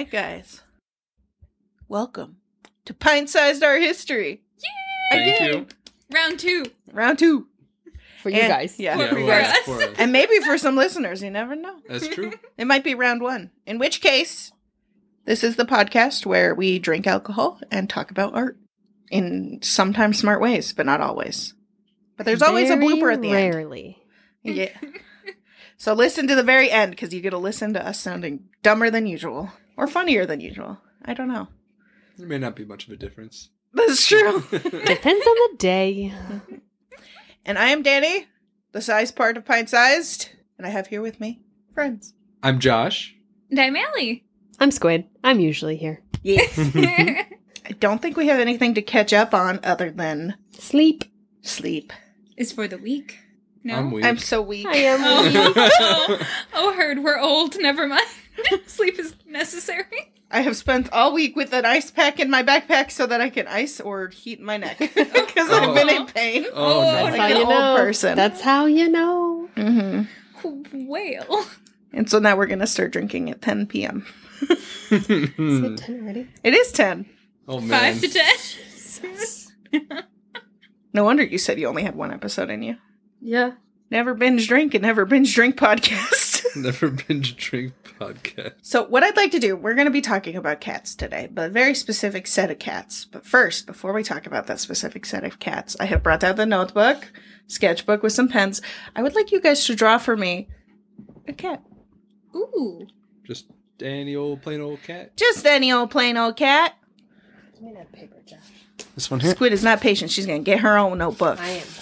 right, guys. Welcome to Pint-Sized Art History. Thank Again. you. Round 2. Round 2. For you guys. Yeah, Yeah, for you for guys. us, for us. And maybe for some listeners, you never know. That's true. It might be round 1. In which case, this is the podcast where we drink alcohol and talk about art in sometimes smart ways, but not always. But there's always a blooper at the end. Rarely. Yeah. So listen to the very end because you get to listen to us sounding dumber than usual or funnier than usual. I don't know. There may not be much of a difference. That's true. Depends on the day. And I am Danny, the size part of Pint-Sized, and I have here with me friends. I'm Josh. And I'm Allie. I'm Squid. I'm usually here. Yes. I don't think we have anything to catch up on other than Sleep. sleep. Is for the week. No? I'm weak. I'm so weak. I am. Oh, heard. We're old. Never mind. Sleep is necessary. I have spent all week with an ice pack in my backpack so that I can ice or heat my neck because I've been in pain. Oh, no. That's That's how like an you old know. person. That's how you know. Mm-hmm. Whale. And so now we're going to start drinking at 10 p.m. Is it 10 already? It is 10. Oh, man. 5 to 10. No wonder you said you only had one episode in you. Yeah. Never binge drink and never binge drink podcast. Never binge drink podcast. So what I'd like to do, we're going to be talking about cats today, but a very specific set of cats. But first, before we talk about that specific set of cats, I have brought out the notebook, sketchbook with some pens. I would like you guys to draw for me a cat. Ooh. Just any old plain old cat. Just any old plain old cat. Give me that paper, Josh. This one here. Squid is not patient. She's going to get her own notebook. I am.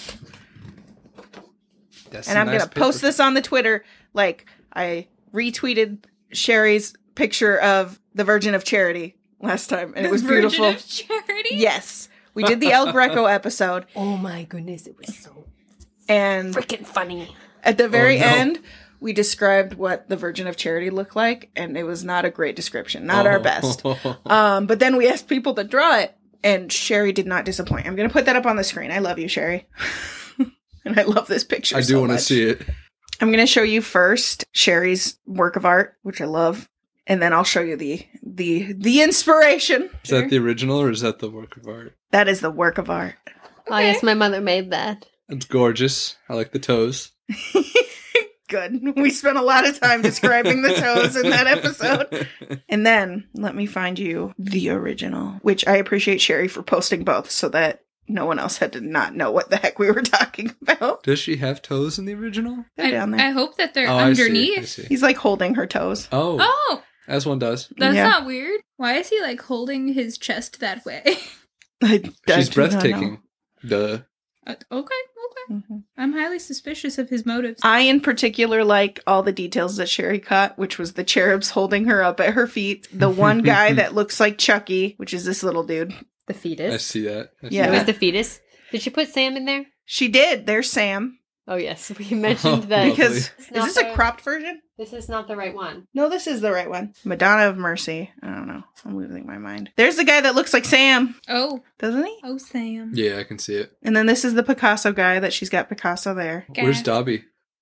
That's And a I'm nice going to post paper. this on the Twitter. Like, I retweeted Sherry's picture of the Virgin of Charity last time, and it was Virgin beautiful. of Charity? Yes. We did the El Greco episode, Oh my goodness, it was so and freaking funny. at the very no. end, we described what the Virgin of Charity looked like, and it was not a great description. Not our best. But then we asked people to draw it, and Sherry did not disappoint. I'm going to put that up on the screen. I love you, Sherry. And I love this picture I do so want to much. see it. I'm going to show you first Sherry's work of art, which I love, and then I'll show you the inspiration. Is that the original or is that the work of art? That is the work of art. Oh, yes, my mother made that. It's gorgeous. I like the toes. Good. We spent a lot of time describing the toes in that episode. And then let me find you the original, which I appreciate Sherry for posting both so that no one else had to not know what the heck we were talking about. Does she have toes in the original? They're down there. I hope that they're Oh, I see, underneath. I see. He's like holding her toes. Oh, Oh, as one does. that's Yeah. not weird. Why is he like holding his chest that way? I She's do not breathtaking. Duh. Okay. know. Mhm. I'm highly suspicious of his motives. I, in particular, like all the details that Sherry caught, which was the cherubs holding her up at her feet. The one guy that looks like Chucky, which is this little dude. The I fetus. see that. I see Yeah. It that. was the fetus. Did she put Sam in there? She did. There's Sam. Oh, yes. We mentioned that. Lovely. Because, It's is not this a the- cropped version? This is not the right one. No, this is the right one. Madonna of Mercy. I don't know. I'm losing my mind. There's the guy that looks like Sam, Oh, doesn't he? Sam. Yeah, I can see it. And then this is the Picasso guy that she's got Picasso there. Where's Gas. Dobby?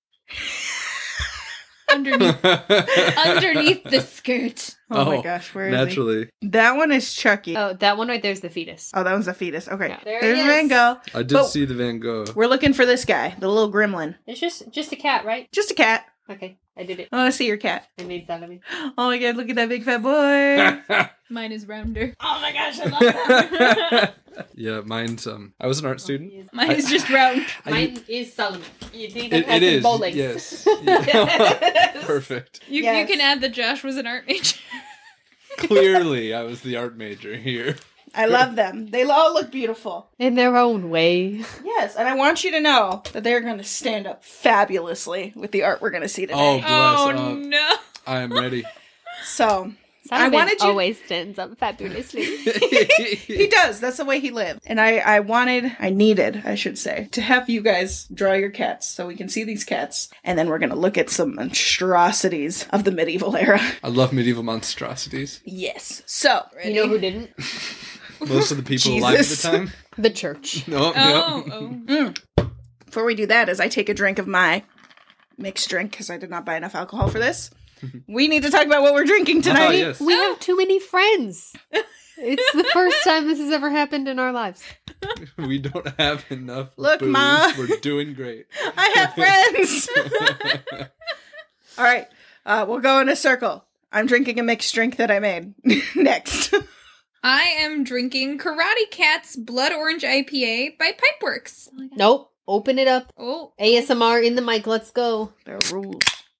Underneath the skirt. Oh, my Oh, gosh, where is Naturally. he? That one is Chucky. Oh, that one right there's the fetus. Oh, that one's the fetus. Okay. Yeah, there There's he is. Van Gogh. I did But- see the Van Gogh. We're looking for this guy, the little gremlin. It's just a cat, right? Just a cat. Okay, I did it. I want to see your cat. I made that of me. Oh my god, look at that big fat boy. Mine is rounder. Oh my gosh, I love that. Yeah, mine's I was an art student. Mine is just round. Mine is Solomon. You think It, that it is. bow legs. Yes. Yeah. Perfect. You Yes. can add that Josh was an art major. Clearly, I was the art major here. I love them. They all look beautiful. In their own way. Yes, and I want you to know that they're going to stand up fabulously with the art we're going to see today. Oh, bless. Oh no. I am ready. So, Solomon wanted you- always stands up fabulously. he does. That's the way he lived. And I needed, I should say, to have you guys draw your cats so we can see these cats. And then we're going to look at some monstrosities of the medieval era. I love medieval monstrosities. Yes. So, You know who didn't? Most of the people alive at the Jesus. time. The church. No, Oh, no. oh. before we do that, as I take a drink of my mixed drink, because I did not buy enough alcohol for this, we need to talk about what we're drinking tonight. yes. We have too many friends. It's the first time this has ever happened in our lives. We don't have enough. Look, booze. Ma. We're doing great. I have friends. All right, we'll go in a circle. I'm drinking a mixed drink that I made. Next. I am drinking Karate Cat's Blood Orange IPA by Pipeworks. Nope. Open it up. Oh, ASMR in the mic. Let's go. There are rules.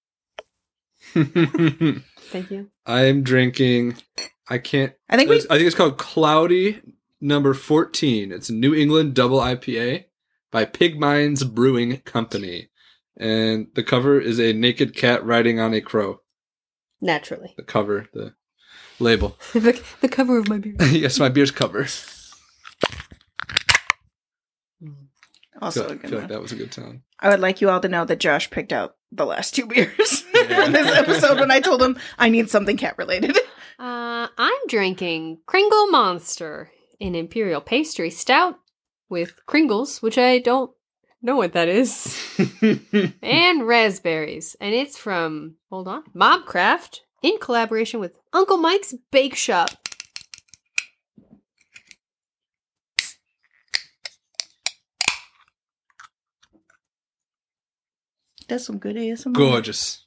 Thank you. I'm drinking. I think we. I think it's called Cloudy Number 14. It's a New England double IPA by Pig Mines Brewing Company, and the cover is a naked cat riding on a crow. Naturally. The cover, the label. the cover of my beer. Yes, my beer's cover. Also, a I good feel one. like that was a good sound. I would like you all to know that Josh picked out the last 2 beers Yeah. in this episode when I told him I need something cat related. I'm drinking Kringle Monster, an Imperial Pastry Stout with Kringles, which I don't know what that is, and raspberries. And it's from, hold on, Mobcraft in collaboration with Uncle Mike's Bake Shop. That's some good ASMR. Gorgeous.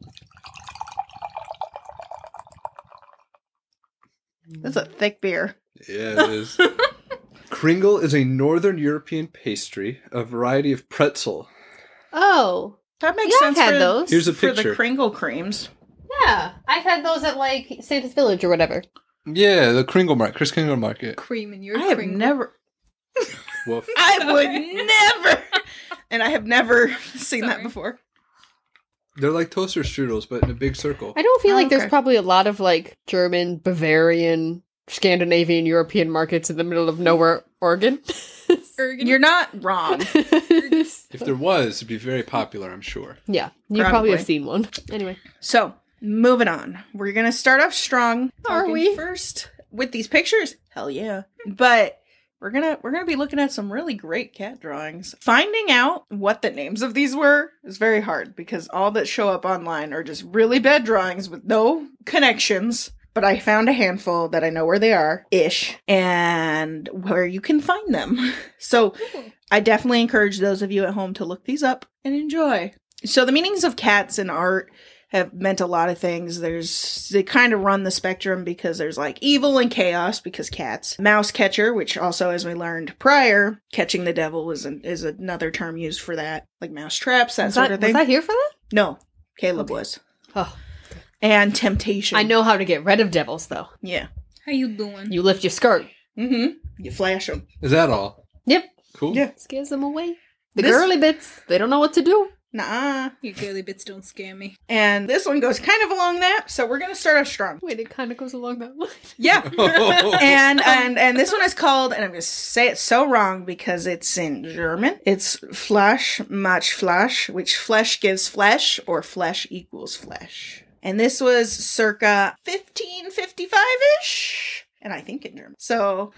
That's a thick beer. Yeah, it is. Kringle is a Northern European pastry, a variety of pretzel. Oh, That makes yeah, I've sense had for, those. Here's a for picture. the Kringle creams. Yeah, I've had those at like Santa's Village or whatever. Yeah, the Kringle Market, Chris Kringle Market. cream in your I have Kringle. never. Woof. I would never. And I have never seen that Sorry. before. They're like toaster strudels, but in a big circle. I don't feel Oh, like there's okay. probably a lot of like German, Bavarian, Scandinavian, European markets in the middle of nowhere, Oregon. Ergen. You're not wrong. If there was, it'd be very popular, I'm sure. Yeah, you probably Probably. have seen one. Anyway. So, moving on. We're going to start off strong. Are Talking we? First with these pictures. Hell yeah. But we're going to be looking at some really great cat drawings. Finding out what the names of these were is very hard because all that show up online are just really bad drawings with no connections. But I found a handful that I know where they are, ish, and where you can find them. So I definitely encourage those of you at home to look these up and enjoy. So the meanings of cats in art have meant a lot of things. They kind of run the spectrum because there's like evil and chaos because cats. Mouse catcher, which also, as we learned prior, catching the devil is another term used for that, like mouse traps, that sort of thing. Was I here for that? No, Caleb was. Oh, And temptation. I know how to get rid of devils, though. Yeah. How you doing? You lift your skirt. Mm-hmm. You flash them. Is that all? Yep. Cool. Yeah. Scares them away. The This- girly bits, they don't know what to do. Nuh-uh. Your girly bits don't scare me. And this one goes kind of along that, so we're gonna start off strong. Wait, it kind of goes along that line. Yeah. and this one is called, and I'm gonna say it so wrong because it's in German. It's Fleisch macht Fleisch, which flesh gives flesh, or flesh equals flesh. And this was circa 1555-ish. And I think in German. So,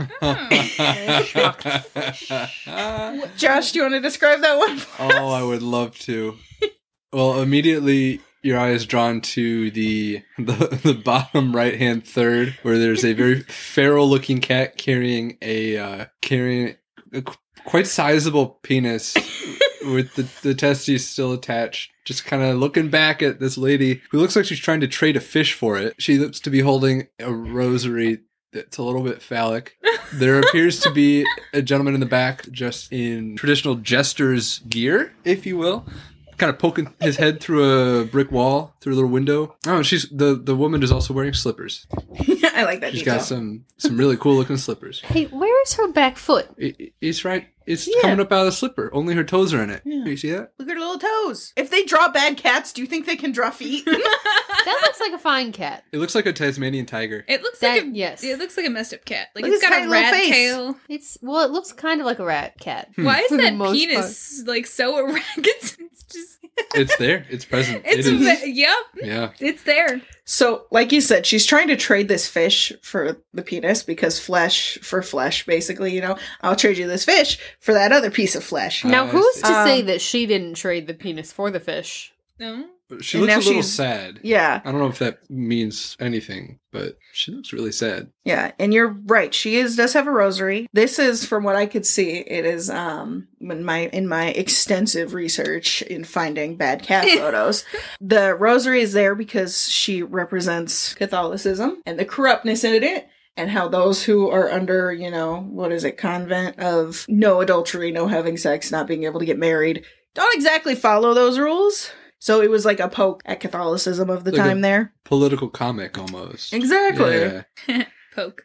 Josh, do you want to describe that one for Oh, us? I would love to. Well, immediately your eye is drawn to the bottom right hand third, where there's a very feral looking cat carrying a quite sizable penis with the testes still attached. Just kind of looking back at this lady who looks like she's trying to trade a fish for it. She looks to be holding a rosary that's a little bit phallic. There appears to be a gentleman in the back just in traditional jester's gear, if you will. Kind of poking his head through a brick wall, through a little window. Oh, she's the woman is also wearing slippers. I like that She's detail. got some really cool looking slippers. Hey, where is her back foot? It's right. It's Yeah. coming up out of the slipper. Only her toes are in it. Yeah. You see that? Look at her little toes. If they draw bad cats, do you think they can draw feet? That looks like a fine cat. It looks like a Tasmanian tiger. It looks That- like yes. It looks like a messed up cat. Like Look at it's his got tiny a little rat face. tail. It looks kind of like a rat cat. Why is For the that most penis like so erect? It's just. It's there. It's present. It's it is. yep. Yeah. It's there. So, like you said, she's trying to trade this fish for the penis because flesh for flesh, basically, I'll trade you this fish for that other piece of flesh. Now, I who's see. to say Um, that she didn't trade the penis for the fish? No. She And looks now a little she's- sad. Yeah. I don't know if that means anything, but she looks really sad. Yeah, and you're right. She does have a rosary. This is, from what I could see, it is in my extensive research in finding bad cat photos. The rosary is there because she represents Catholicism and the corruptness in it, and how those who are under, convent of no adultery, no having sex, not being able to get married, don't exactly follow those rules. So it was like a poke at Catholicism of the Like time a- there. Political comic almost. Exactly. Yeah. Poke.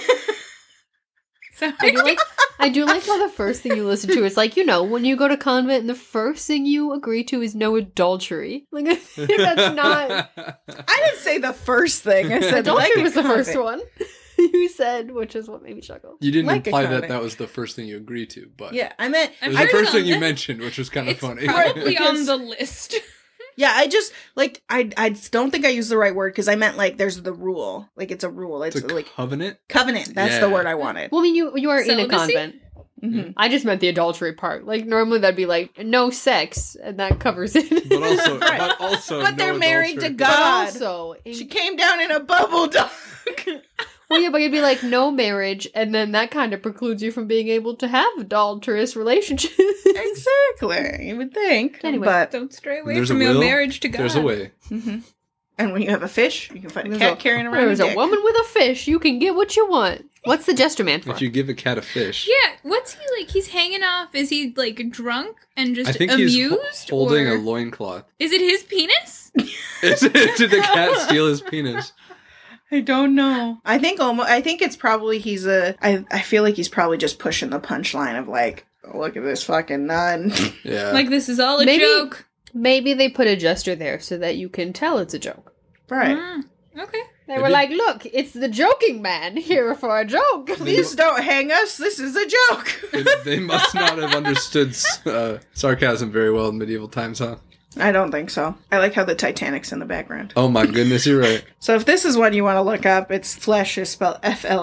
Sorry. I do like how the first thing you listen to is like, when you go to convent and the first thing you agree to is no adultery. Like, I think that's not... I didn't say the first thing. I said Adultery like a was the first convent. one. You said, which is what made me chuckle. You didn't Like a imply that convent. that was the first thing you agreed to, but Yeah, I meant. it was I'm the sure first thing you it's- mentioned, which was kind of It's funny. probably on Because- the list. Yeah, I just like I don't think I used the right word because I meant like there's the rule, like it's a rule. It's It's a like covenant. covenant. That's the Yeah. word I wanted. Well, I mean, you are in a Celibacy? convent. Mhm. I just meant the adultery part. Like, normally that'd be like, no sex, and that covers it. But also, Right. but But they're married to adultery. But God. also, She came down in a bubble dog. well, yeah, but it'd be like no marriage, and then that kind of precludes you from being able to have adulterous relationships. Exactly, you would think. Anyway. But Don't stray away There's from a your will, marriage to God. There's a way. mhm. And when you have a fish, you can find a There's cat carrying around There's a a dick. woman with a fish. You can get what you want. What's the Jester Man for? If you give a cat a fish, Yeah, what's he like? He's hanging off. Is he like drunk and just I think amused? he's holding or a loincloth. is it his penis? Did the cat steal his penis? I don't know. I think it's probably I feel like he's probably just pushing the punchline of like, oh, look at this fucking nun. Yeah. Like this is all a Maybe- joke. Maybe they put a Jester there so that you can tell it's a joke. Right. Okay. They They were did- like, look, it's the joking man here for a joke. Please don't hang us. This is a joke. They must not have understood sarcasm very well in medieval times, huh? I don't think so. I like how the Titanic's in the background. Oh my goodness, you're right. So if this is one you want to look up, it's Flesh is spelled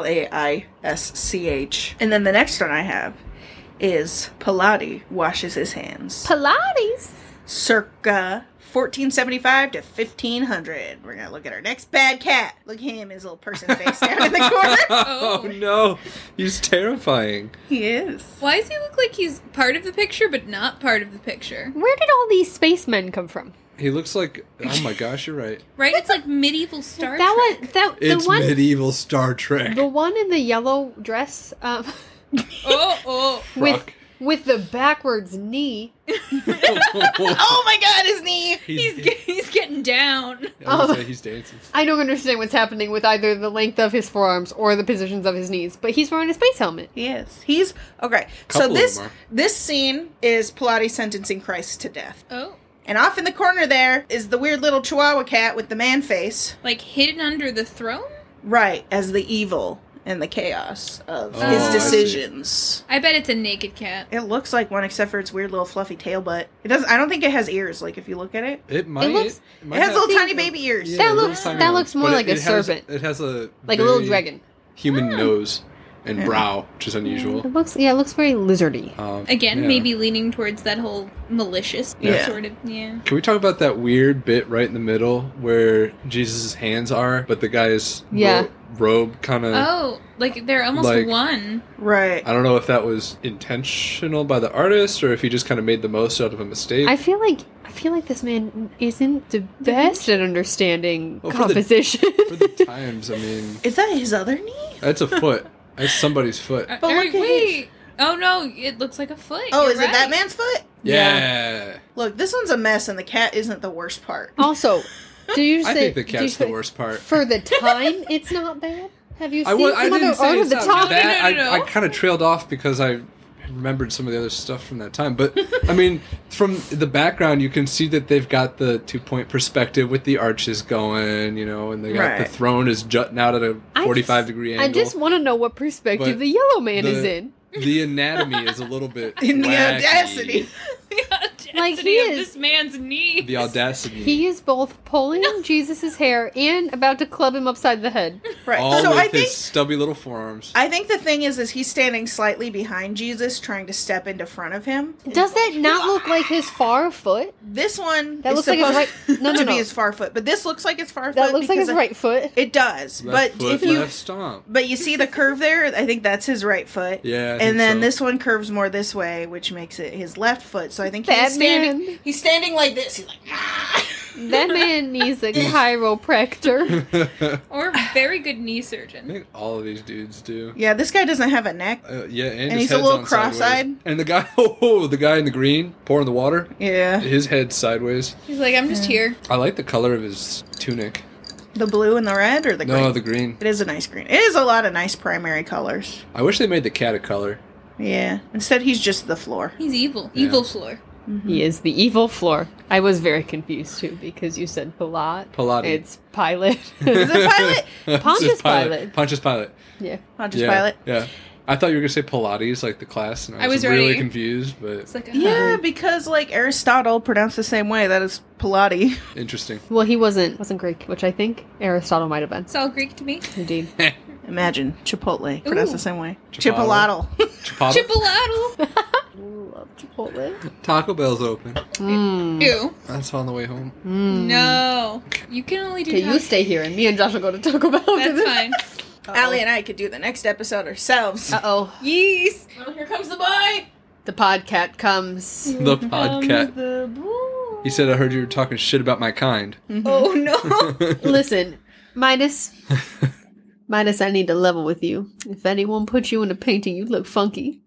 Flaisch. And then the next one I have is Pilate washes his hands. Pilates. Circa 1475 to 1500. We're going to look at our next bad cat. Look at him, his little person face down in the corner. Oh no, he's terrifying. He is. Why does he look like he's part of the picture but not part of the picture? Where did all these spacemen come from? He looks like. Oh my gosh, you're right. Right? It's like medieval Star that Trek. one, that It's the one, medieval Star Trek. the one in the yellow dress, Oh. Frock. with the backwards knee. Oh my god, his knee! He's getting down. I was gonna say, he's dancing. I don't understand what's happening with either the length of his forearms or the positions of his knees, but he's wearing a space helmet. He is. He's okay. Couple So of them are. this scene is Pilates sentencing Christ to death. Oh. And off in the corner there is the weird little Chihuahua cat with the man face. Like hidden under the throne? Right, as the evil and the chaos of Oh, his I see. decisions. I bet it's a naked cat. It looks like one except for its weird little fluffy tail, but it doesn't. I don't think it has ears. Like if you look at it, It might. looks- might it has have- little tiny baby ears. Yeah, That little looks- tiny that ones. looks more But like a it has- serpent. It has a Like a little very dragon. human nose and Yeah. brow, which is unusual. It looks very lizardy. Again, Yeah. maybe leaning towards that whole malicious Yeah. sort of, yeah. Can we talk about that weird bit right in the middle where Jesus' hands are, but the guy's Yeah. robe kind of... Oh, like they're almost Like- one. Right. I don't know if that was intentional by the artist or if he just kind of made the most out of a mistake. I feel like this man isn't the best at understanding Well, for the- composition. For the times, I mean, Is that his other knee? that's a foot. That's somebody's foot. But look at wait. Oh no, it looks like a foot. Oh, You're is it that right. man's foot? Yeah. Look, this one's a mess, and the cat isn't the worst part. Also, do you say I think the do you cat's the say- worst part. For the time, it's not bad. Have you I seen some didn't other say over it's the not top? bad. No. I kind of trailed off because I remembered some of the other stuff from that time. But, I mean, from the background, you can see that they've got the 2-point perspective with the arches going, and they got the Right. throne is jutting out at a 45-degree angle. I just want to know what perspective But the yellow man the- is in. The anatomy is a little bit In the wacky. audacity. The Like, Audacity he of is- this man's knees. The audacity. He is both pulling Jesus' hair and about to club him upside the head. Right. All So with I his think stubby little forearms. I think the thing is he's standing slightly behind Jesus, trying to step into front of him. Does that not look like his far foot? This one That is looks like his supposed right. No, no, to no. be his far foot, but this looks like his far That foot. looks like his because right foot. It does, Left but foot, if you left stomp. but you see the curve there, I think that's his right foot. Yeah. I think And then so. this one curves more this way, which makes it his left foot. So I think Batman. he's standing like this. He's like, ah. That man needs a chiropractor. Or very good knee I surgeon. think all of these dudes do. Yeah, this guy doesn't have a neck. Yeah, and, And his he's a head's little on sideways. cross-eyed. And the guy, the guy in the green pouring the water, Yeah, his head's sideways. He's like, I'm just here. I like the color of his tunic. the blue and the red, or the green. No, the green. It is a nice green. It is a lot of nice primary colors. I wish they made the cat a color. Yeah. Instead, he's just the floor. He's evil. Yeah. Evil floor. He is the evil floor. I was very confused too because you said Pilat. Pilate. It's Pilate. Is it Pilate? It's Pontius just Pilate. Pontius Pilate. Yeah. Pontius Yeah, Pilate. Yeah. I thought you were going to say Pilates, like the class, and I I was was really ready. confused, but It's like, Yeah, because like Aristotle pronounced the same way. That is Pilate. interesting. Well, he wasn't Greek, which I think Aristotle might have been. It's all Greek to me. Indeed. Imagine Chipotle pronounced the same way. Chipotle. Chipotle. Chipotle? Chipoladdle. Love Chipotle. Taco Bell's open. Mm. Ew. That's on the way home. No. You can only do Okay, you taco. stay here, and me and Josh will go to Taco Bell. That's fine. Allie and I could do the next episode ourselves. Uh-oh. Yees. Oh, here comes the boy. The podcat comes. The podcat. He said, I heard you were talking shit about my kind. Oh no. Listen, Midas, I need to level with you. If anyone puts you in a painting, you look funky.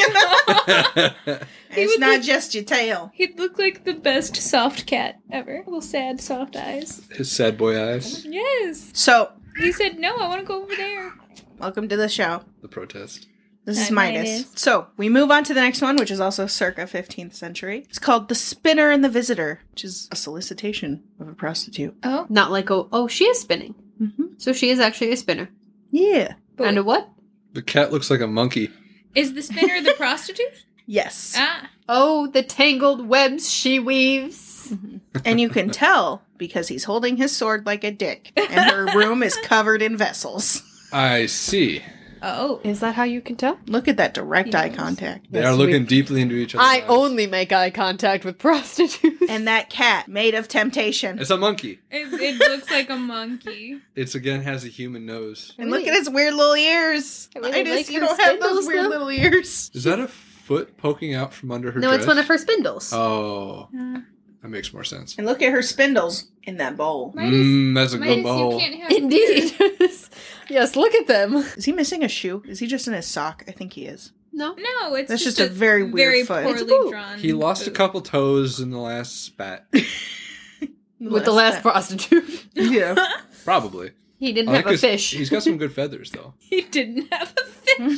It's would not look- just your tail. He'd look like the best soft cat ever. Little sad soft eyes. His sad boy eyes. Yes. So, He said, no, I want to go over there. welcome to the show. The protest. This is Hi, Midas. Midas. So, we move on to the next one, which is also circa 15th century. It's called The Spinner and the Visitor, which is a solicitation of a prostitute. Oh. Not like, oh, she is spinning. Mm-hmm. So she is actually a spinner. Yeah. But And a what? The cat looks like a monkey. Is the spinner the prostitute? Yes. Ah. Oh, the tangled webs she weaves. And you can tell because he's holding his sword like a dick, and her room is covered in vessels. I see. Oh. Is that how you can tell? Look at that direct eye Yes. contact. They Yes, are looking we- deeply into each other's I eyes. only make eye contact with prostitutes. And that cat, made of temptation. It's a monkey. It looks like a monkey. It's again has a human nose. And look at his weird little ears. I really Midas, like you her don't have those spindles, weird though. little ears. Is that a foot poking out from under her No, dress? it's one of her spindles. Oh, Uh, that makes more sense. And look at her spindles in that bowl. That's a good Midas, bowl. you can't have Indeed. Yes, look at them. Is he missing a shoe? Is he just in his sock? I think he is. No. No, it's That's just a very weird foot. poorly It's a boot. drawn. He lost a boot. couple toes in the last spat. With the last prostitute. Yeah. Probably. He didn't I like have a his- fish. He's got some good feathers, though. He didn't have a fish.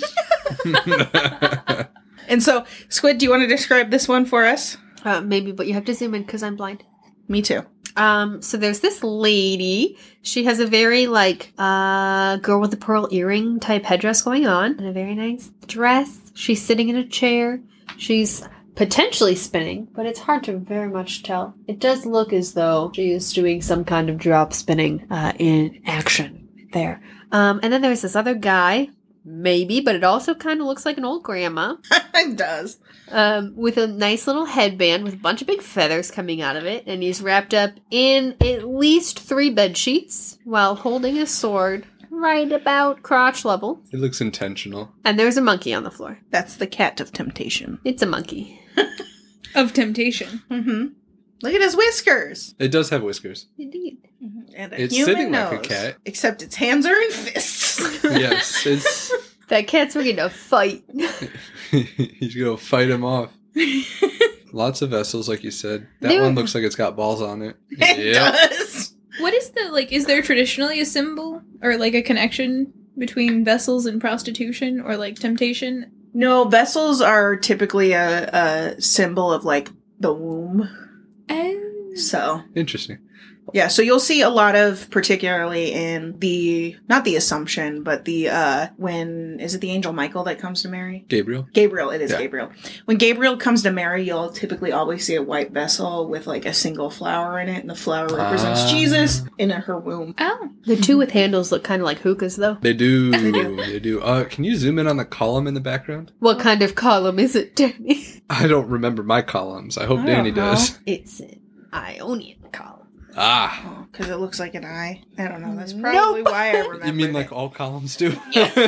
And so, Squid, do you want to describe this one for us? Maybe, but you have to zoom in because I'm blind. Me too. So there's this lady. She has a very girl with a pearl earring type headdress going on, and a very nice dress. She's sitting in a chair. She's potentially spinning, but it's hard to very much tell. It does look as though she is doing some kind of drop spinning in action there. And then there's this other guy, maybe, but it also kind of looks like an old grandma. It does. With a nice little headband with a bunch of big feathers coming out of it, and he's wrapped up in at least 3 bed sheets while holding a sword right about crotch level. It looks intentional. And there's a monkey on the floor. That's the cat of temptation. It's a monkey. Of temptation. Mm-hmm. Look at his whiskers. It does have whiskers. Indeed. And a It's human sitting nose. like a cat. Except its hands are in fists. Yes, it's. That cat's ready to fight. He's gonna fight him off. Lots of vessels, like you said. That They one were- looks like it's got balls on it. It does. What is is there traditionally a symbol or like a connection between vessels and prostitution or like temptation? No, vessels are typically a symbol of like the womb. Oh. So, Interesting. yeah, so you'll see a lot of, particularly in not the Assumption, but is it the angel Michael that comes to Mary? Gabriel? Gabriel, it is Yeah. Gabriel. When Gabriel comes to Mary, you'll typically always see a white vessel with like a single flower in it, and the flower represents Jesus in her womb. Oh. The two with handles look kind of like hookahs, though. They do. They do. They do. Can you zoom in on the column in the background? What kind of column is it, Danny? I don't remember my columns. I hope I Danny don't know. does. It's an Ionian column. Ah. Oh, because it looks like an eye. I don't know. That's probably why I remember. You mean like all columns do?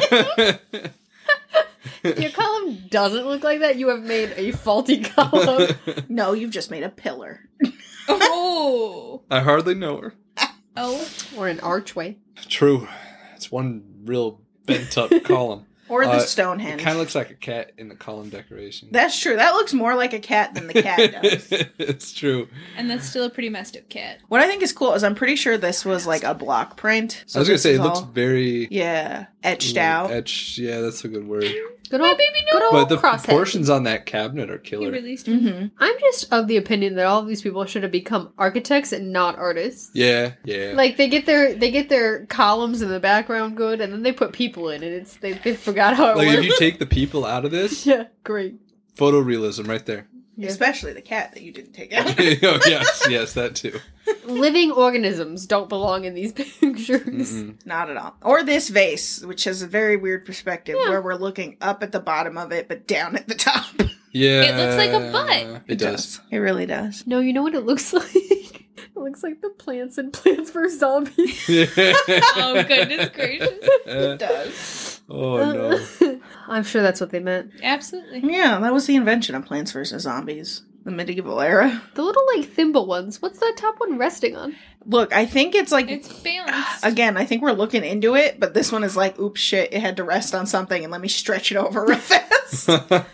If your column doesn't look like that, you have made a faulty column. No, you've just made a pillar. Oh. I hardly know her. Oh. Or an archway. True. It's one real bent up column. Or the It Stonehenge. kind of looks like a cat in the column decoration. That's true. That looks more like a cat than the cat does. It's true. And that's still a pretty messed up cat. What I think is cool is I'm pretty sure this was like a block print. So I was gonna this say is it looks all- very etched out. Etched. Yeah, that's a good word. Good My old, baby good no. old But the crosshead. proportions on that cabinet are He killer. released him. Mm-hmm. I'm just of the opinion that all of these people should have become architects and not artists. Yeah, yeah. Like they get their columns in the background good, and then they put people in, and they forgot how it Like if works. you take the people out of this, Yeah, great. photorealism right there. Yeah. Especially the cat that you didn't take out. Oh yes, that too. Living organisms don't belong in these pictures. Mm-mm. Not at all. Or this vase, which has a very weird perspective Yeah. where we're looking up at the bottom of it, but down at the top. Yeah, It looks like a butt. It does. It really does. No, you know what it looks like? It looks like the plants in Plants vs. Zombies. Oh, goodness gracious. It does. Oh no. I'm sure that's what they meant. Absolutely. Yeah, that was the invention of Plants vs. Zombies. The medieval era. The little, like, thimble ones. What's that top one resting on? Look, I think it's like... It's balanced. Again, I think we're looking into it, but this one is like, oops, shit, it had to rest on something, and let me stretch it over real fast.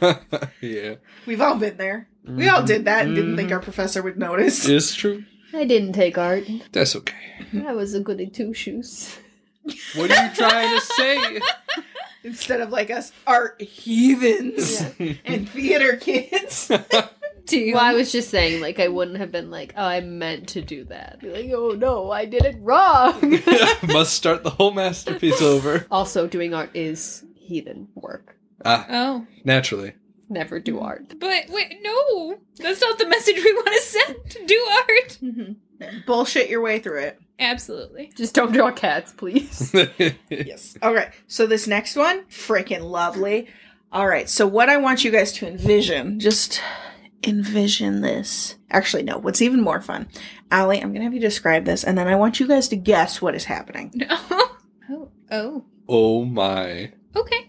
Yeah, We've all been there. We all did that and didn't think our professor would notice. it's true. I didn't take art. That's okay. I was a goody two shoes. What are you trying to say? Instead of like us art heathens and theater kids. Well, I was just saying, like, I wouldn't have been like, oh, I meant to do that. Be like, oh no, I did it wrong. Must start the whole masterpiece over. Also, doing art is heathen work. Ah, Oh. naturally. Never do art. But wait, no. That's not the message we want to send. Do art. Bullshit your way through it. Absolutely. Just don't draw cats, please. Yes. Okay, so this next one, freaking lovely. All right, so what I want you guys to envision, just envision this. Actually, no, what's even more fun. Allie, I'm going to have you describe this, and then I want you guys to guess what is happening. No. Oh. Oh. Oh my. Okay.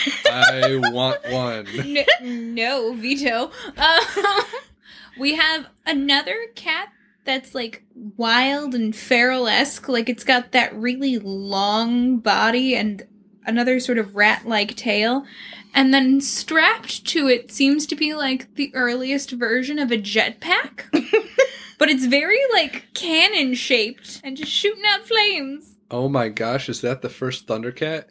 I want one. No, veto. We have another cat that's like wild and feral-esque. Like it's got that really long body and another sort of rat-like tail. And then strapped to it seems to be like the earliest version of a jetpack. But it's very like cannon-shaped and just shooting out flames. Oh my gosh, is that the first Thundercat?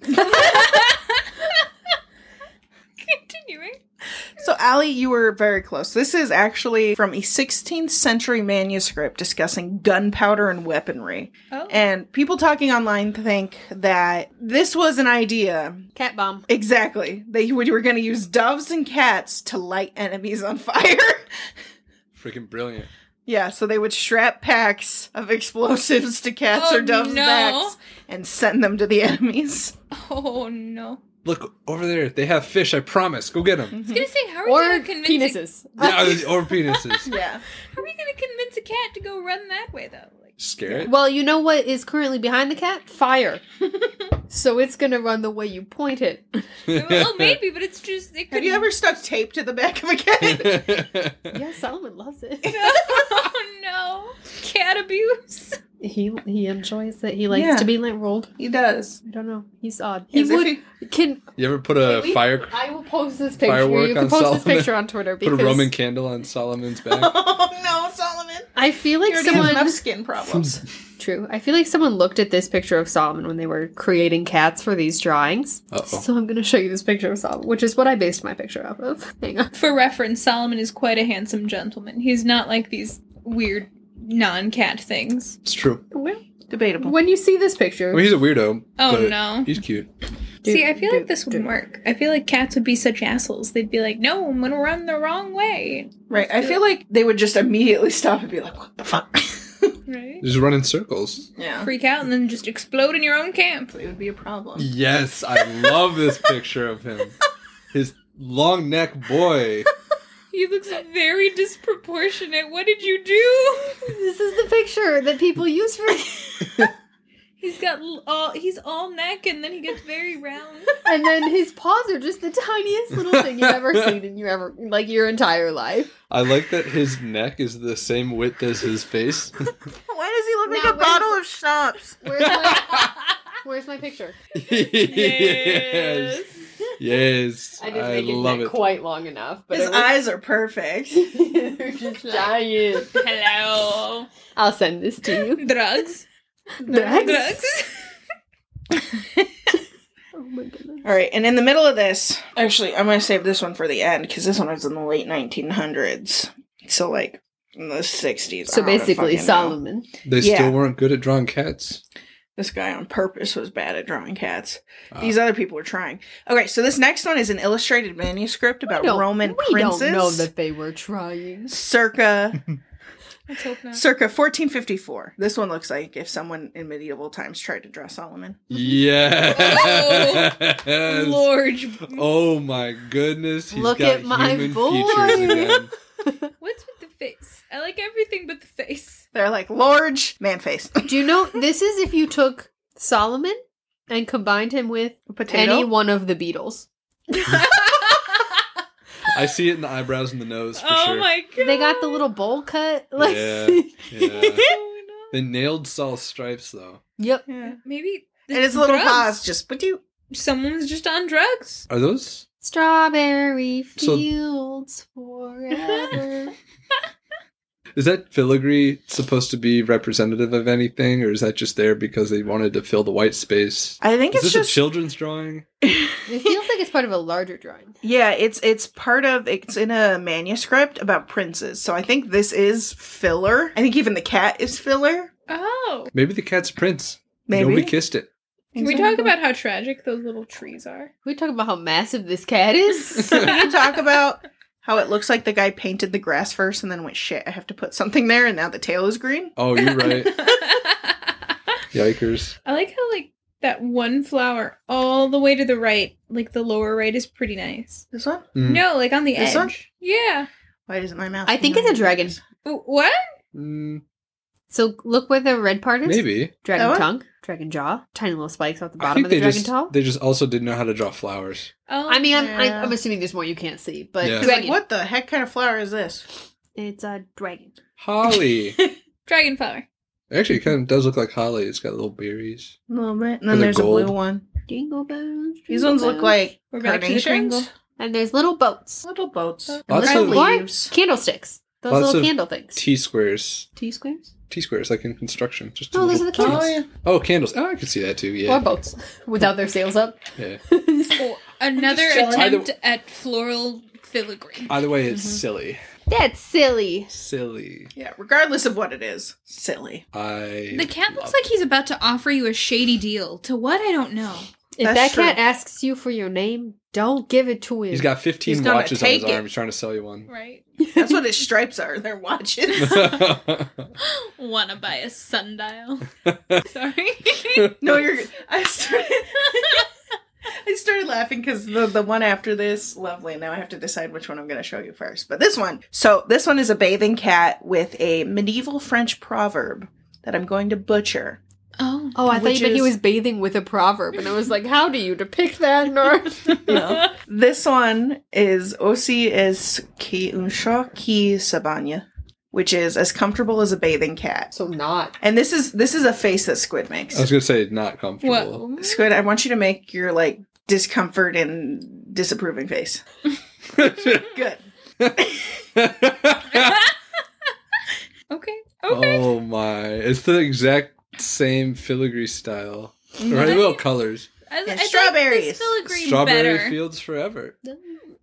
Continuing. So, Allie, you were very close. This is actually from a 16th century manuscript discussing gunpowder and weaponry. Oh. And people talking online think that this was an idea. Cat bomb. Exactly. They were going to use doves and cats to light enemies on fire. Freaking brilliant. Yeah, so they would strap packs of explosives to cats Oh, or doves' no. backs and send them to the enemies. Oh, no. Look, over there. They have fish, I promise. Go get them. I was gonna say, how are Or we gonna convince penises. Or penises. Yeah. How are we gonna convince a cat to go run that way though? Like, Scare it? Well, you know what is currently behind the cat? Fire. So it's gonna run the way you point it. well, maybe, but it's just it could. Have you ever stuck tape to the back of a cat? Yeah, Solomon loves it. Oh no, cat abuse. He enjoys it. He likes Yeah. to be like rolled. He does. I don't know. He's odd. He As if would he- can. You ever put a Wait, I will post this picture. firework You can on post Solomon? this picture on Twitter Put because a Roman candle on Solomon's back. Oh no, Solomon. I feel like You already have enough someone. skin problems. True. I feel like someone looked at this picture of Solomon when they were creating cats for these drawings. Uh-oh. So I'm going to show you this picture of Solomon, which is what I based my picture off of. Hang on. For reference, Solomon is quite a handsome gentleman. He's not like these weird non-cat things. It's true. Well, Debatable. when you see this picture, I mean, he's a weirdo. Oh, but no. He's cute. See, I feel like this wouldn't work. I feel like cats would be such assholes. They'd be like, no, I'm gonna run the wrong way. Right. I feel like they would just immediately stop and be like, what the fuck? Right? Just run in circles. Yeah. Freak out and then just explode in your own camp. It would be a problem. Yes, I love this picture of him. His long neck boy. He looks very disproportionate. What did you do? this is the picture that people use for. He's all neck and then he gets very round. And then his paws are just the tiniest little thing you've ever seen in your entire life. I like that his neck is the same width as his face. Why does he look Now, like a bottle of schnapps? Where's my picture? Yes. Yes. I didn't make his love neck it. quite long enough, but His eyes are perfect. they're just giant. Hello. I'll send this to you. Drugs. Drugs? Oh my goodness. All right, and in the middle of this, actually, I'm going to save this one for the end because this one was in the late 1900s. So, like, in the 60s. So I don't basically, fucking know. Solomon. They Yeah. still weren't good at drawing cats. This guy on purpose was bad at drawing cats. Ah. These other people were trying. Okay, so this next one is an illustrated manuscript about Roman princes. We don't know that they were trying. Circa Let's hope not. circa 1454. This one looks like if someone in medieval times tried to draw Solomon. Yes. Lord. Oh my goodness. He's Look got at my human boy. features again. What's with the face? I like everything but the face. They're like large man face. Do you know, this is if you took Solomon and combined him with Potato. any one of the Beatles. I see it in the eyebrows and the nose for Oh sure. my god. They got the little bowl cut. Like, Yeah. Yeah. They nailed Saul's stripes though. Yep. Yeah. Maybe And his little drugs. paws just, but you. Someone's just on drugs. Are those? Strawberry So- fields forever. Is that filigree supposed to be representative of anything, or is that just there because they wanted to fill the white space? I think Is it's this just a children's drawing? It feels like it's part of a larger drawing. Yeah, it's part of it's in a manuscript about princes. So I think this is filler. I think even the cat is filler. Oh. Maybe the cat's prince. Maybe. Nobody kissed it. Can we talk about how tragic those little trees are? Can we talk about how massive this cat is? Can you talk about how it looks like the guy painted the grass first and then went, shit, I have to put something there, and now the tail is green? Oh, you're right. Yikers. I like how that one flower all the way to the right, like the lower right, is pretty nice. This one? Mm. No, like on the This edge. one? Yeah. Why doesn't my mouse? I think it's a dragon. What? Mm, So look where the red part is. maybe. Dragon That one? tongue, dragon jaw, tiny little spikes off the I bottom think of the dragon just, tail. they just also didn't know how to draw flowers. Oh, I mean, Yeah. I'm assuming there's more you can't see, but Yeah. He's dragon. like, what the heck kind of flower is this? It's a dragon. Holly. dragon flower. Actually, it kind of does look like holly. It's got little berries. A little bit. And Are then they there's a gold? blue one. Jingle bells. These jingle ones look bells. like We're back to the carnations. Kringle. And there's little boats. Little boats. Lots And of- little What? leaves. Candlesticks. Those Lots little of candle things. T-squares. T-squares? T-squares, like in construction. Just No, those little are the candles. Oh, yeah. Oh, candles. Oh, I can see that too. Or Yeah. boats. Without their sails up. Yeah. Oh, another Just chilling. attempt at floral filigree. Either way, it's Mm-hmm. silly. That's silly. Silly. Yeah, regardless of what it is. Silly. The cat looks like he's about to offer you a shady deal. To what? I don't know. If That's that cat true. asks you for your name, don't give it to him. He's got 15 He's gonna watches on his take it. arm. He's trying to sell you one. Right? That's what his stripes are. They're watches. Wanna buy a sundial? Sorry. No, you're good. I started laughing because the one after this, lovely. Now I have to decide which one I'm going to show you first. But this one. So this one is a bathing cat with a medieval French proverb that I'm going to butcher. Oh. Oh, I thought Which you meant he is- was bathing with a proverb, and I was like, how do you depict that, North? No. This one is aussi es que un chat qui se bagne, which is as comfortable as a bathing cat. So not. And this is a face that Squid makes. I was going to say not comfortable. What? Squid, I want you to make your like discomfort and disapproving face. Good. Okay. Oh my. It's the exact same filigree style. Mm-hmm. Right, little colors. I like strawberries. this filigree Strawberry better. fields forever.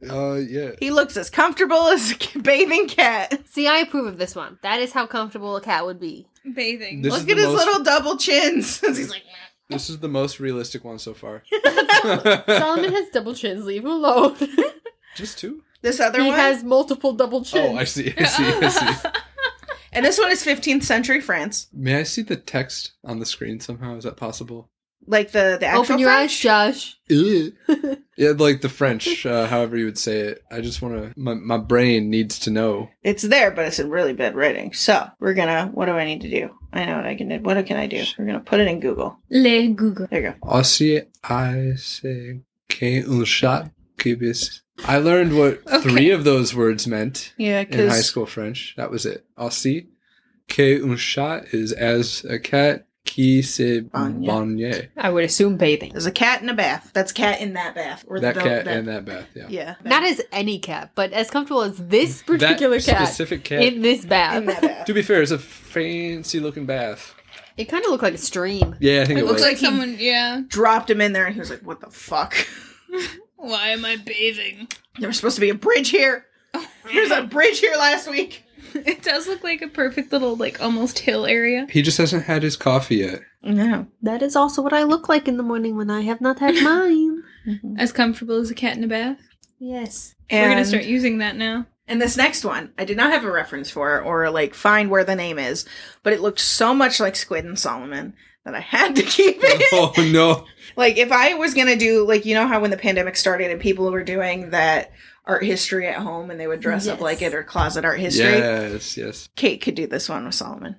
Yeah. He looks as comfortable as a bathing cat. See, I approve of this one. That is how comfortable a cat would be. Bathing. This is Look the at his most- little double chins. He's like, This is the most realistic one so far. Solomon has double chins. Leave him alone. Just 2? this other He one. has multiple double chins. Oh, I see. I see. And this one is 15th century France. May I see the text on the screen somehow? Is that possible? Like the actual Open your French? eyes, Josh. Yeah, like the French, however you would say it. I just want to... My brain needs to know. It's there, but it's in really bad writing. So we're gonna. What do I need to do? I know what I can do. What can I do? We're gonna put it in Google. Le Google. There you go. Aussi, I say que un chat qui bis. I learned what Okay. 3 of those words meant Yeah, in high because school French. That was it. Aussi, que un chat is as a cat qui se Bagne. bagne. I would assume bathing. there's a cat in a bath. That's cat in that bath. Or That the, cat and that bath, yeah. Yeah. Not as any cat, but as comfortable as this particular that cat specific cat. in this bath. in that bath. To be fair, it's a fancy looking bath. It kind of looked like a stream. Yeah, I think It it looks was. like he- someone, yeah. Dropped him in there, and he was like, "What the fuck?" Why am I bathing? There was supposed to be a bridge here. There's a bridge here last week. It does look like a perfect little, like, almost hill area. He just hasn't had his coffee yet. No. That is also what I look like in the morning when I have not had mine. As comfortable as a cat in a bath. Yes. We're gonna And- start using that now. And this next one, I did not have a reference for or like find where the name is, but it looked so much like Squid and Solomon that I had to keep it. Oh, no. Like if I was gonna do like you know how when the pandemic started and people were doing that art history at home and they would dress up Yes. like it or closet art history, Yes, yes. Kate could do this one with Solomon.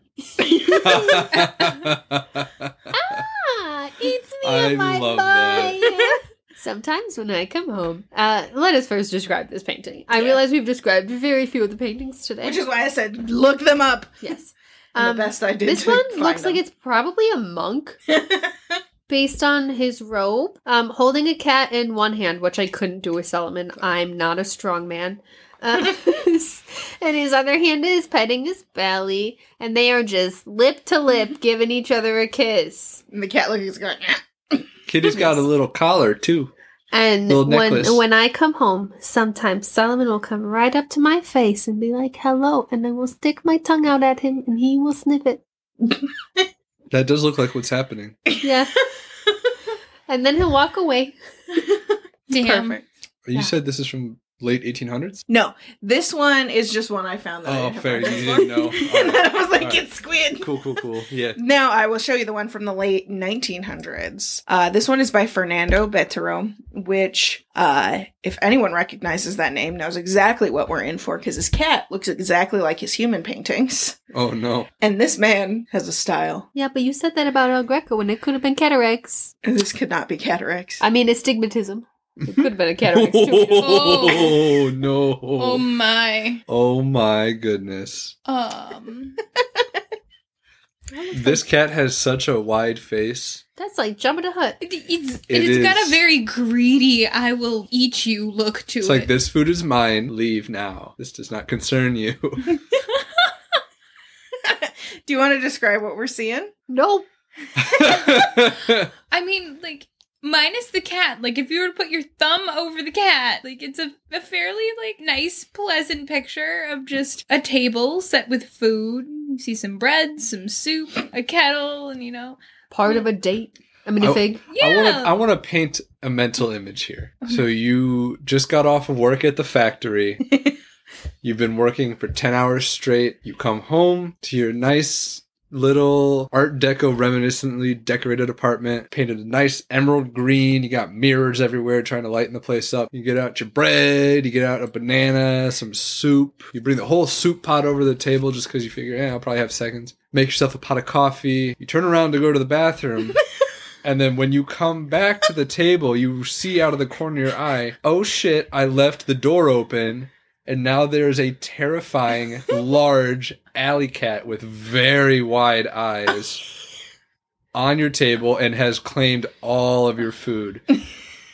Ah, it's me I on my love bike. Sometimes when I come home, let us first describe this painting. I Yeah. realize we've described very few of the paintings today. Which is why I said look them up. yes. And the best I did. This to one find looks like them. it's probably a monk based on his robe, holding a cat in one hand, which I couldn't do with Solomon. I'm not a strong man. And his other hand is petting his belly, and they are just lip to lip giving each other a kiss. And the cat looks going. Kitty's got a little collar, too. And Little necklace. when I come home, sometimes Solomon will come right up to my face and be like, "Hello," and I will stick my tongue out at him, and he will sniff it. That does look like what's happening. Yeah. And then he'll walk away. Damn. Perfect. You Yeah. said this is from late 1800s? No, this one is just one I found. That I Oh, didn't have fair. You reference didn't for. know. And then I was like, Alright. it's Squid. Cool. Yeah. Now I will show you the one from the late 1900s. This one is by Fernando Betero, which, if anyone recognizes that name, knows exactly what we're in for because his cat looks exactly like his human paintings. Oh, no. And this man has a style. Yeah, but you said that about El Greco, and it could have been cataracts. This could not be cataracts. I mean, astigmatism. It could have been a cataracts too. Oh, no. Oh my. Oh, my goodness. This cat has such a wide face. That's like Jabba the Hutt. It's got is. a very greedy, I will eat you look to It's it. like, this food is mine. Leave now. This does not concern you. Do you want to describe what we're seeing? Nope. I mean, like, minus the cat. Like, if you were to put your thumb over the cat, like, it's a fairly, like, nice, pleasant picture of just a table set with food. You see some bread, some soup, a kettle, and, you know. Part of a date. I mean, a Oh. fig. Yeah. I want to paint a mental image here. So you just got off of work at the factory. You've been working for 10 hours straight. You come home to your nice little Art Deco reminiscently decorated apartment, painted a nice emerald green. You got mirrors everywhere trying to lighten the place up. You get out your bread, you get out a banana, some soup. You bring the whole soup pot over the table just because you figure, I'll probably have seconds. Make yourself a pot of coffee. You turn around to go to the bathroom. And then when you come back to the table, you see out of the corner of your eye, oh shit, I left the door open. And now there's a terrifying, large alley cat with very wide eyes on your table and has claimed all of your food.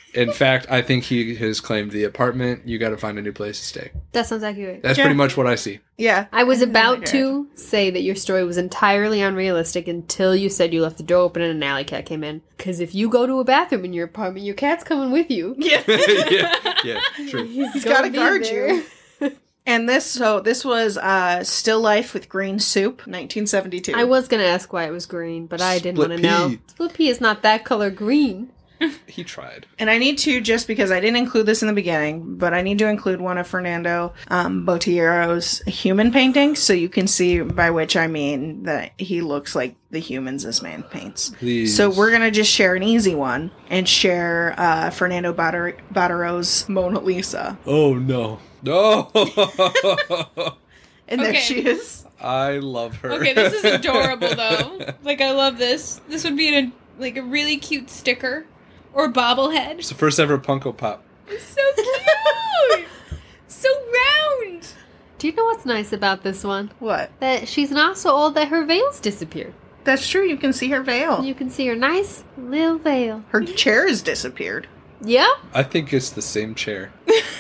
In fact, I think he has claimed the apartment. You got to find a new place to stay. That sounds accurate. That's Yeah. pretty much what I see. Yeah. I was think about that's to say that your story was entirely unrealistic until you said you left the door open and an alley cat came in. Because if you go to a bathroom in your apartment, your cat's coming with you. Yeah. yeah, true. He's gonna gotta be guard there. you. And this was Still Life with Green Soup, 1972. I was going to ask why it was green, but I didn't Split want to know. pea. Split pea is not that color green. He tried. And I need to, just because I didn't include this in the beginning, but I need to include one of Fernando Botiero's human paintings, so you can see by which I mean that he looks like the humans this man paints. Please. So we're going to just share an easy one and share Fernando Botiero's Mona Lisa. Oh, no. No! And there Okay. she is. I love her. Okay, this is adorable though. Like I love this. This would be a really cute sticker or bobblehead. It's the first ever Funko Pop. It's so cute. So round. Do you know what's nice about this one? What? That she's not so old that her veil's disappeared. That's true. You can see her veil. You can see her nice little veil. Her chair has disappeared. Yeah? I think it's the same chair.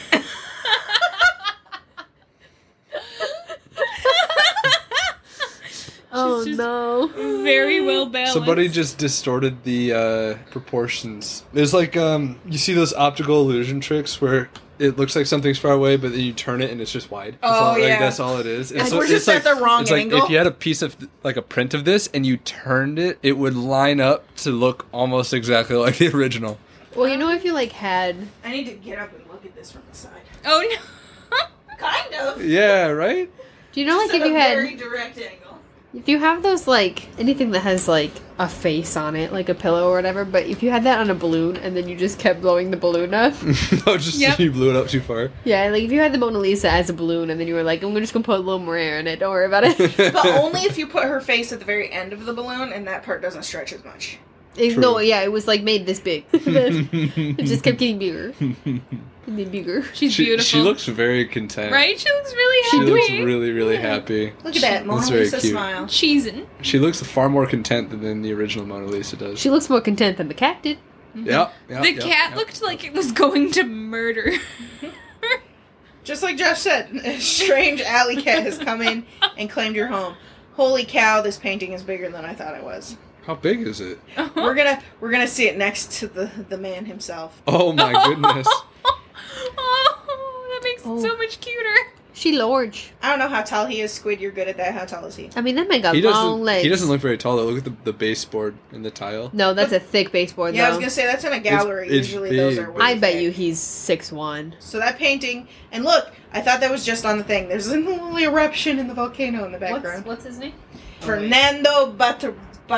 Oh just- no. Very well balanced. Somebody just distorted the proportions. There's like you see those optical illusion tricks where it looks like something's far away, but then you turn it and it's just wide. That's Oh, all, yeah. that's all it is. Like, we're just at the wrong it's angle. like if you had a piece of like a print of this and you turned it, it would line up to look almost exactly like the original. Well, you know if you had I need to get up and look at this from the side. Oh no. Kind of. Yeah, right. Do you know Just if at you a had very direct angle. if you have those anything that has a face on it, like a pillow or whatever, but if you had that on a balloon and then you just kept blowing the balloon up. No, just Yep. you blew it up too far. Yeah, like if you had the Mona Lisa as a balloon and then you were like, I'm just gonna put a little more air in it, don't worry about it. But only if you put her face at the very end of the balloon and that part doesn't stretch as much. No, True. yeah, it was made this big. It just kept getting bigger. Getting bigger. She's beautiful. She looks very content. right. She looks really She happy. looks really, really happy. Look at that Mona That's very Lisa cute. smile. cheesing. She looks far more content than the original Mona Lisa does. She looks more content than the cat did. Yeah, The cat looked like it was going to murder. Just like Josh said, a strange alley cat has come in and claimed your home. Holy cow, this painting is bigger than I thought it was. How big is it? We're gonna see it next to the man himself. Oh my goodness. Oh, that makes Oh. it so much cuter. She large. I don't know how tall he is, Squid. You're good at that. How tall is he? I mean, that man got He long legs. doesn't look very tall though. Look at the baseboard and the tile. No, that's a thick baseboard, Yeah, I was though. gonna say that's in a gallery. it's Usually those big, are. but- I really bet thick. you he's 6'1". So that painting, and look, I thought that was just on the thing. There's a little eruption in the volcano in the background. What's his name? Fernando Botero.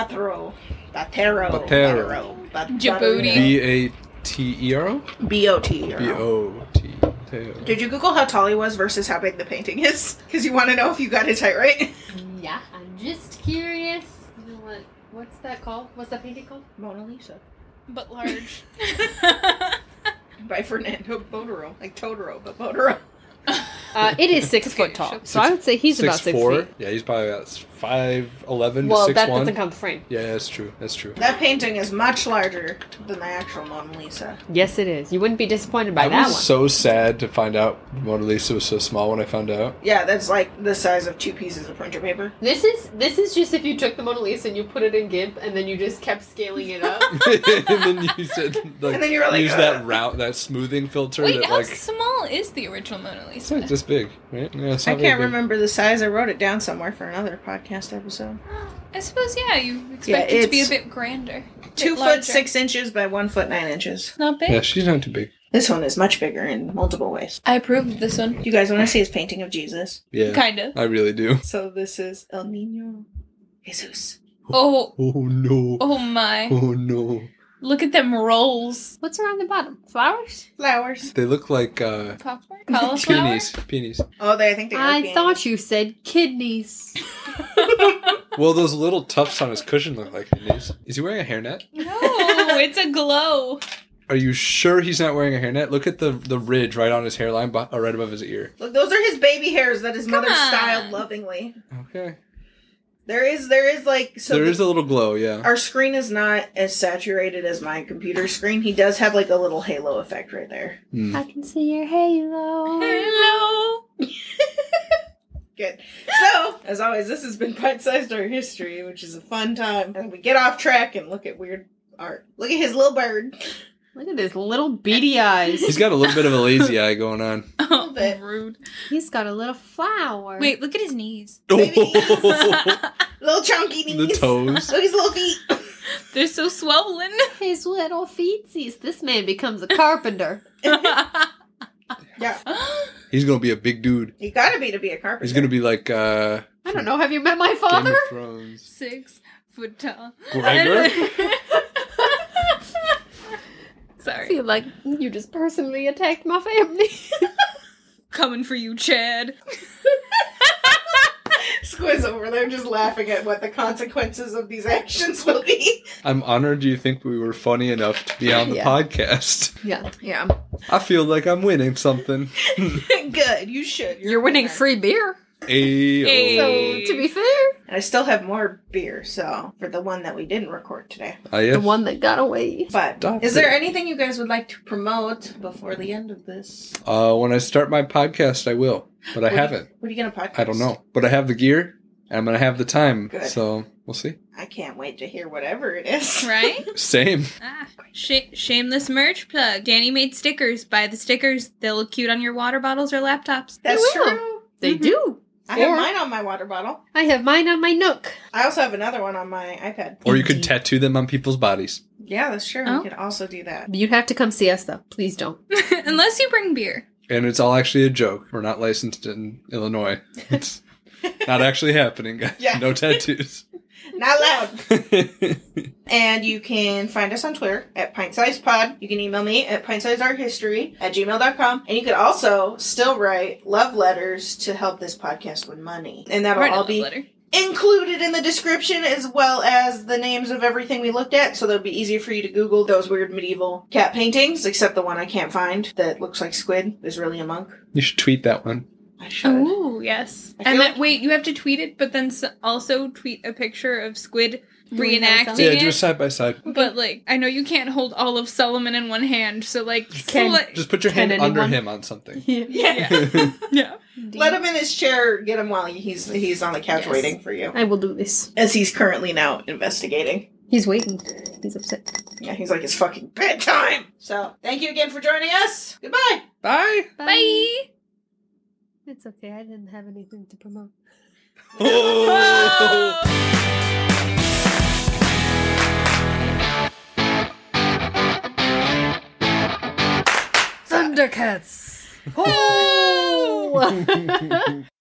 Djibouti. Batero? B-O-T. B-O-T. Did you Google how tall he was versus how big the painting is? Because you want to know if you got his height right. Yeah, I'm just curious. You know what's that called? What's that painting called? Mona Lisa. But large. By Fernando Botero. Like Totoro, but Botero. It is 6 Okay, foot tall. sure. So I would say he's about 6 6'4". feet. Yeah, he's probably about 5'11" Well, to 6'1". that doesn't count the frame. Yeah, that's true. That's true. That painting is much larger than the actual Mona Lisa. Yes, it is. You wouldn't be disappointed by I that was one. so sad to find out Mona Lisa was so small when I found out. Yeah, that's like the size of 2 pieces of printer paper. This is just if you took the Mona Lisa and you put it in GIMP and then you just kept scaling it up. And then you said, like, And then you were like, use that smoothing filter Wait, that, how like, small is the original Mona it's Lisa? not this big, right? Yeah, it's I not very can't big. remember the size. I wrote it down somewhere for another podcast episode. I suppose, yeah, you expect it to be a it's bit grander. 2 Bit foot larger. 6 inches by 1 foot 9 inches. Not big. Yeah, she's not too big. This one is much bigger in multiple ways. I approve of this one. You guys want to see his painting of Jesus? Yeah, Kind of. I really do. So this is El Niño Jesus. Oh, Oh no. oh my. Oh no. Look at them rolls. What's around the bottom? Flowers? Flowers. They look like Popcorn? Cauliflower? peonies. Peonies. Oh, I think they are I peonies. thought you said kidneys. Well, those little tufts on his cushion look like peonies. Is he wearing a hairnet? No, it's a glow. Are you sure he's not wearing a hairnet? Look at the ridge right on his hairline, right above his ear. Look, those are his baby hairs that his mother on. styled lovingly. Okay. There is like so. There is a little glow, yeah. Our screen is not as saturated as my computer screen. He does have like a little halo effect right there. Hmm. I can see your halo. Hello. Good. So, as always, this has been Pint-Sized Art History, which is a fun time. And we get off track and look at weird art. Look at his little bird. Look at his little beady eyes. He's got a little bit of a lazy eye going on. Oh, bit. rude. He's got a little flower. Wait, look at his knees. Baby. Little chunky knees. The toes. Look at his little feet. They're so swollen. His little feetsies. This man becomes a carpenter. Yeah. He's gonna be a big dude. You gotta be to be a carpenter. He's gonna be like I don't know. Have you met my Game father? of Thrones. 6 foot tall. Gregor? I Sorry. feel like you just personally attacked my family. Coming for you, Chad. Squiz over there just laughing at what the consequences of these actions will be. I'm honored you think we were funny enough to be on the Yeah. podcast. Yeah. Yeah. I feel like I'm winning something. Good. You should. You're winning free beer. Ayo. Hey. So, to be fair, And I still have more beer, so for the one that we didn't record today. Yeah. the one that got away. But Stop is there it. anything you guys would like to promote before the end of this? When I start my podcast, I will, but I haven't. What are you gonna podcast? I don't know, but I have the gear. And I'm gonna have the time, Good. so we'll see. I can't wait to hear whatever it is. Right? Same. Ah, shameless merch plug. Danny made stickers. Buy the stickers. They'll look cute on your water bottles or laptops. That's They will. true. They do. I have Or- mine on my water bottle. I have mine on my Nook. I also have another one on my iPad. Or you could Indeed. tattoo them on people's bodies. Yeah, that's true. Oh. We could also do that. You'd have to come see us, though. Please don't. Unless you bring beer. And it's all actually a joke. We're not licensed in Illinois. It's not actually happening, guys. Yeah. No tattoos. Not loud. And you can find us on Twitter at PintSizePod. You can email me at pintsizearthistory@gmail.com. And you could also still write love letters to help this podcast win money. And that'll Write a all love be letter. included in the description as well as the names of everything we looked at, so that'll be easier for you to Google those weird medieval cat paintings, except the one I can't find that looks like squid is really a monk. You should tweet that one. I should. Oh, yes. I And feel then, like- wait, you have to tweet it, but then also tweet a picture of Squid Doing reenacting that Yeah, it. do a side by side. But, like, I know you can't hold all of Solomon in one hand, so, like, Can- Just put your Can hand under anyone- him on something. Yeah. yeah. Let him in his chair, get him while he's on the couch Yes. waiting for you. I will do this. As he's currently now investigating. He's waiting. He's upset. Yeah, he's like, it's fucking bedtime! So, thank you again for joining us. Goodbye! Bye. Bye. It's okay. I didn't have anything to promote. Oh. Thundercats! Oh!